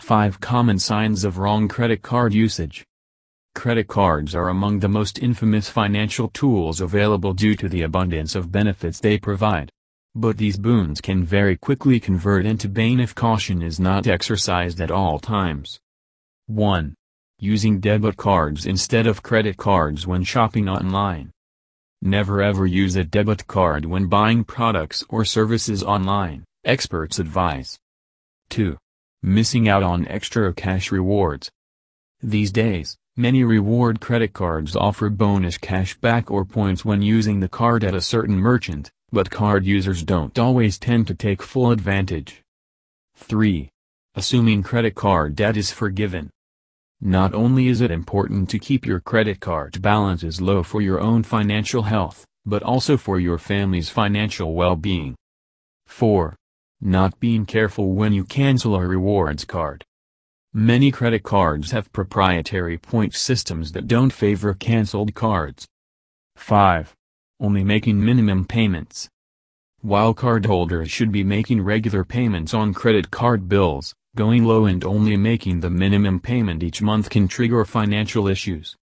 5 Common Signs of Wrong Credit Card Usage. Credit cards are among the most infamous financial tools available due to the abundance of benefits they provide. But these boons can very quickly convert into bane if caution is not exercised at all times. 1. Using debit cards instead of credit cards when shopping online. Never ever use a debit card when buying products or services online, experts advise. 2. Missing out on extra cash rewards. These days, many reward credit cards offer bonus cash back or points when using the card at a certain merchant, but card users don't always tend to take full advantage. 3. Assuming credit card debt is forgiven. Not only is it important to keep your credit card balances low for your own financial health, but also for your family's financial well-being. 4. Not being careful when you cancel a rewards card. Many credit cards have proprietary point systems that don't favor canceled cards. 5. Only making minimum payments. While cardholders should be making regular payments on credit card bills, going low and only making the minimum payment each month can trigger financial issues.